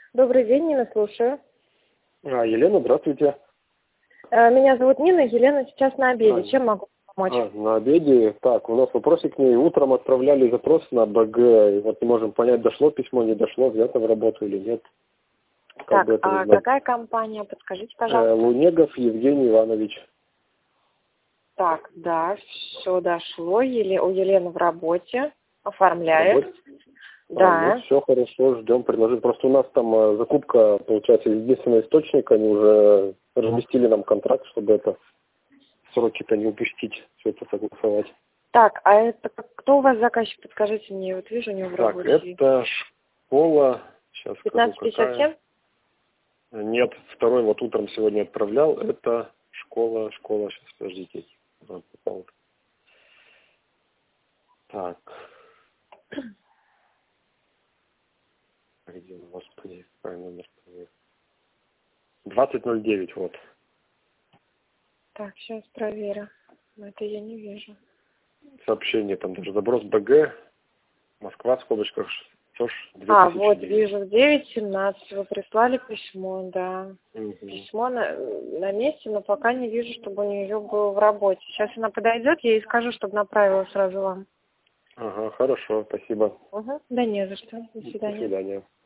Добрый день, Нина, слушаю. Елена, здравствуйте. Меня зовут Нина, Елена сейчас на обеде. Чем могу помочь? На обеде. Так, у нас вопросик к ней. Утром отправляли запрос на БГ, и вот не можем понять, дошло письмо, не дошло, взято в работу или нет. Так, а какая компания? Подскажите, пожалуйста. Лунегов Евгений Иванович. Так, да, все дошло. У Елены в работе. Оформляет. Да. Ну, все хорошо, ждем предложить. Просто у нас там закупка, получается, единственный источник, они уже разместили нам контракт, чтобы это сроки-то не упустить, все это согласовать. Так, а это кто у вас заказчик? Подскажите мне, вот вижу у него в работе. Так, это школа, сейчас скажу, 1557? какая. Нет, второй вот утром сегодня отправлял, это школа, сейчас, подождите. Так. Где, господи, какой номер? 2009, вот. Так, сейчас проверю. Это я не вижу. Сообщение там даже заброс БГ, Москва в скобочках, ТОШ 2009. А, вот, вижу, в 9:17 вы прислали письмо, да. Угу. Письмо на месте, но пока не вижу, чтобы у нее было в работе. Сейчас она подойдет, я ей скажу, чтобы направила сразу вам. Ага, хорошо, спасибо. Угу. Да не за что. До свидания. До свидания.